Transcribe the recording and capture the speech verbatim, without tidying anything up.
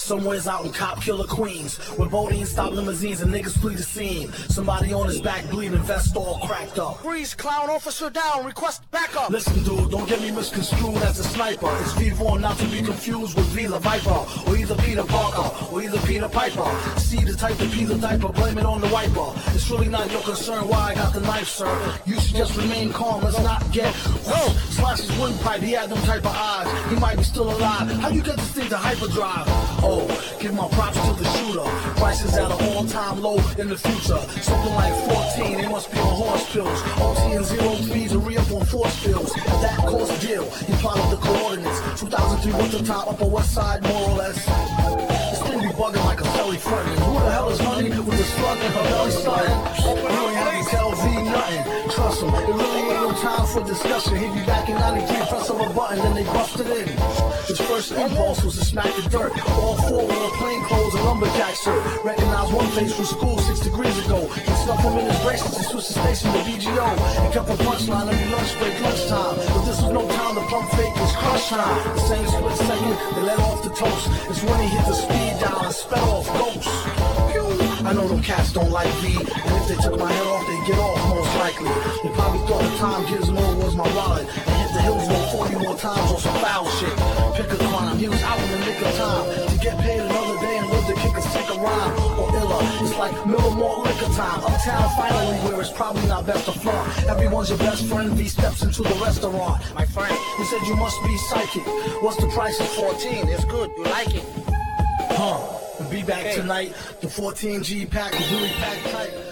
Somewhere's out in Cop Killer Queens, where Bodine stop limousines and niggas flee the scene. Somebody on his back bleeding, vest all cracked up. Freeze, clown, officer down, request backup. Listen, dude, don't get me misconstrued as a sniper. It's V four, not to be confused with V the Viper, or either Peter Parker, or either Peter Piper. See the type to pee the diaper, blame it on the wiper. It's really not your concern why I got the knife, sir. You should just remain calm, let's not get whoa. Slash his windpipe, he had them type of eyes. He might be still alive. How you get this thing to hyperdrive? Oh, give my props to the shooter. Prices at an all-time low in the future. Something like fourteen, it must be on horse pills. O T and zero threes to re-up on force pills. At that cost deal, he plotted the coordinates. two thousand three with the top, upper west side, more or less. This thing be bugging like a belly frontin'. Who the hell is honey with the slug in her belly starting? You ain't have to tell Z nothing. Trust him, it really ain't no time for discussion. He'd be back in ninety-three, press of a button, then they busted in. His first impulse was to smack the dirt. All four wore plain clothes and lumberjack shirt. Recognized one face from school six degrees ago. He stuck him in his bracelets and switched the station to B G O. He kept a punchline every lunch break, lunchtime. But this was no time to pump fake, it's crush time. The same split second, they let off the toast. It's when he hit the speed dial and sped off ghosts. I know them cats don't like V, and if they took my head off, they'd get off most likely. They probably thought the time Gizmo was my wallet, and hit the hills road forty more times on some foul shit. Pick a climb, he was out in the nick of time to get paid another day and live to kick a sick a rhyme. Or illa, it's like Miller Malt liquor time. Uptown finally where it's probably not best to flaunt. Everyone's your best friend, V steps into the restaurant. My friend, he said you must be psychic. What's the price? It's fourteen. It's good, you like it. Huh. Be back hey. Tonight. The fourteen G pack is really packed tight.